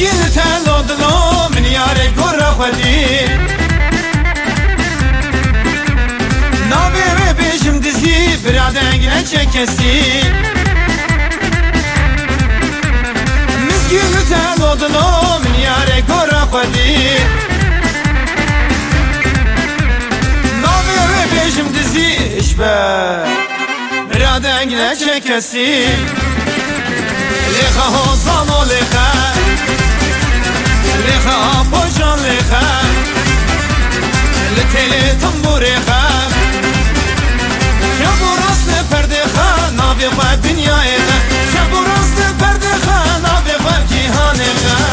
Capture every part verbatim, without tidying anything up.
مزگین تلو دلو من یاره گر خودی نابه و بیشم دزی برادنگ نچه کسی مزگین تلو دلو من یاره گر خودی نابه و بیشم دزی اشبه برادنگ نچه کسی لیخا حوزان و لیخا لیخا پوشان لیخا لتیلی تنبوری خا شب و راست پرده خا ناوی خواه دنیای خا شب و راست پرده خا ناوی خواه جیهان خا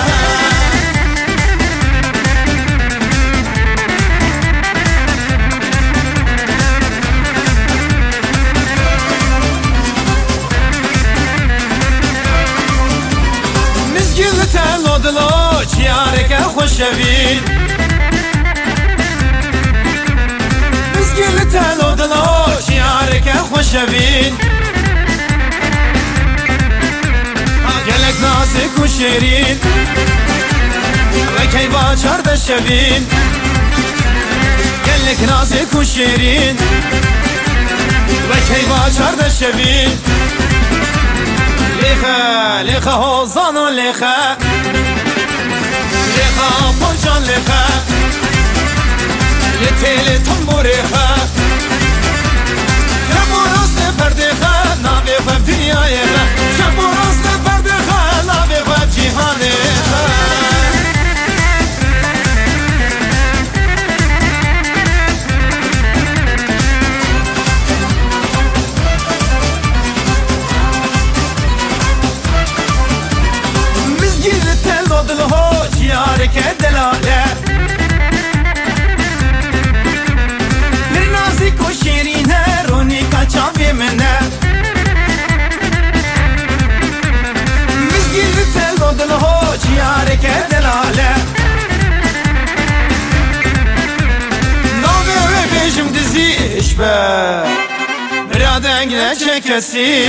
تلو دلو چیارک خوشوید مزگیل تلو دلو چیارک خوشوید گلک نازک و شیرین و کی با چرد شوین گلک نازک و شیرین و کی با چرد شوین لیخا لیخا حوزان و لیخا لیخا پنجان لیخا لتیل تنبوری خا شب و راست پرده خا ناوی خواب دنیای خا شب و راست پرده خا ناوی خواب جیهان خا دلهو چیارک دلاله نازک و شیرینه رونی کچاوی منه مزگیل تلو دلهو چیارک دلاله ناوی و بیشم دزی اشبه برادنگ نچه کسی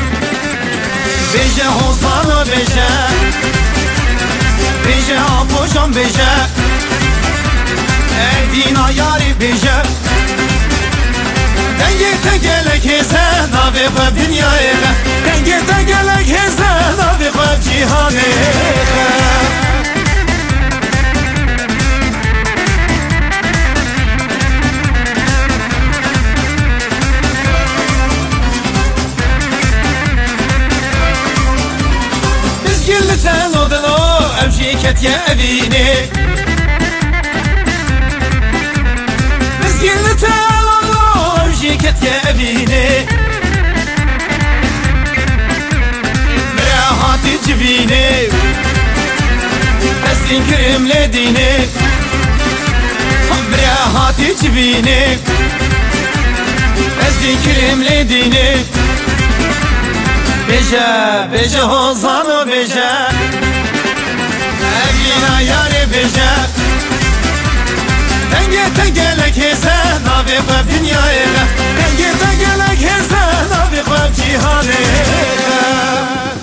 بیشه حوزان و بیشه بیشه آپوشم بیشه اردینا یاری بیشه دنگی تگلک هزه ناوی خواب دنیای خه دنگی تگلک هزه ناوی خواب جیهانه خه مزگیل تلو دلو امشي كتيا أبيني مزقيل تالو امشي كتيا أبيني مراهاتي جبيني أسين كريم لديني مراهاتي جبيني أسين كريم لديني بيجا بيجا هوزانو بيجا اگینا یاری بیشه دنگی تگلک هزه ناوی خواب دنیای خه دنگی تگلک هزه ناوی خواب جیهانه خه